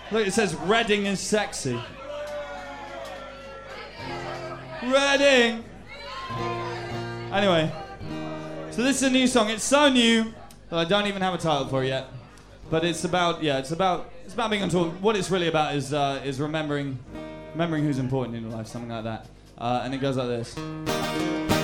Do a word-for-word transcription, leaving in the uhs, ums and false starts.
Look, it says Reading is sexy. Reading! Anyway, so this is a new song. It's so new that I don't even have a title for it yet. But it's about, yeah, it's about, it's about being on tour. What it's really about is, uh, is remembering, remembering who's important in your life, something like that. Uh, and it goes like this.